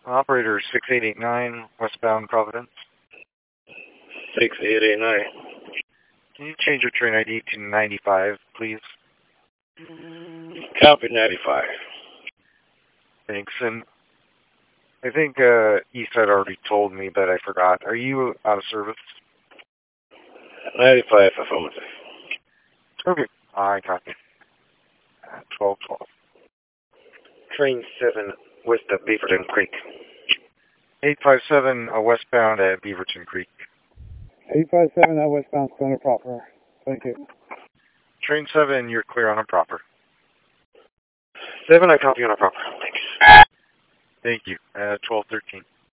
Operator 6889, westbound Providence. 6889. Can you change your train ID to 95, please? Copy 95. Thanks. And I think Eastside already told me, but I forgot. Are you out of service? 95 affirmative. Okay. I copy. 1212. Train 7 west of Beaverton Creek. 857 westbound at Beaverton Creek. 857 westbound Stonor proper. Thank you. Train 7, you're clear on a proper. 7, I copy on a proper. Thanks. Thank you. 1213.